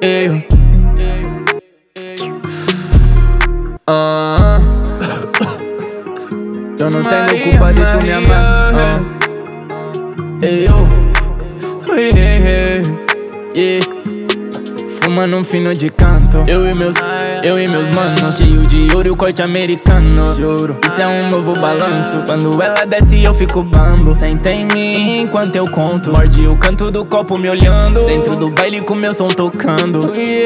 Eu. Eu não tenho culpa de tu me amar. Fumando um fino de canto. Eu e meus manos, cheio de ouro e o corte americano. Juro, isso é um novo balanço. Quando ela desce eu fico bambo. Senta em mim enquanto eu conto. Morde o canto do copo me olhando. Dentro do baile com meu som tocando.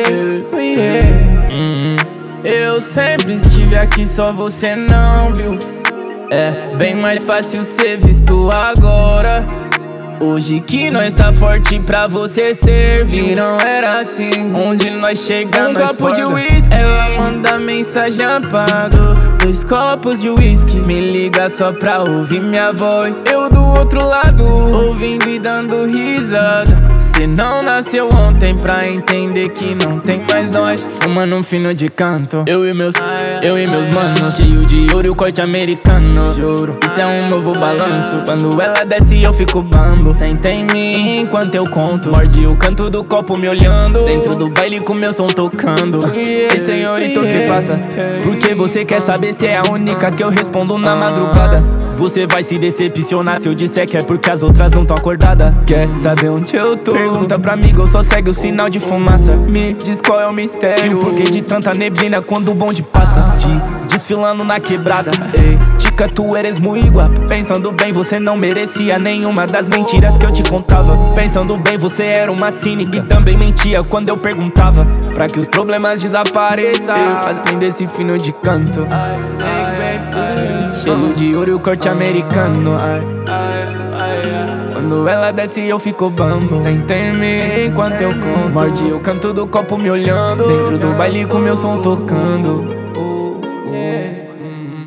Eu sempre estive aqui, só você não viu. É bem mais fácil ser visto agora. Hoje que nós tá forte pra você servir. Não era assim, onde nós chegamos. Um copo de whisky, ela manda mensagem apago. 2 copos de whisky, me liga só pra ouvir minha voz. Eu do outro lado, ouvindo e dando risada. Cê não nasceu ontem pra entender que não tem mais nós. Fumando um fino de canto. Eu e meus manos, cheio de ouro e o corte americano. Juro, isso é um novo balanço. Quando ela desce eu fico bambo. Senta em mim enquanto eu conto. Morde o canto do copo me olhando. Dentro do baile com meu som tocando. Ei, senhorito, o que passa? Porque você quer saber se é a única que eu respondo na madrugada. Você vai se decepcionar se eu disser que é porque as outras não tão acordadas. Quer saber onde eu tô? Pergunta pra amiga ou só segue o sinal de fumaça. Me diz qual é o mistério, o porquê de tanta neblina quando o bonde passa. Desfilando na quebrada. Ei, tica, tu eres muito guapa. Pensando bem, você não merecia nenhuma das mentiras que eu te contava. Pensando bem, você era uma cínica e também mentia quando eu perguntava pra que os problemas desapareçam. Assim desse fino de canto. Cheio de ouro e o corte americano. Quando ela desce eu fico bambo. Senta em mim enquanto eu conto. Morde o canto do copo me olhando. Dentro do baile com meu som tocando.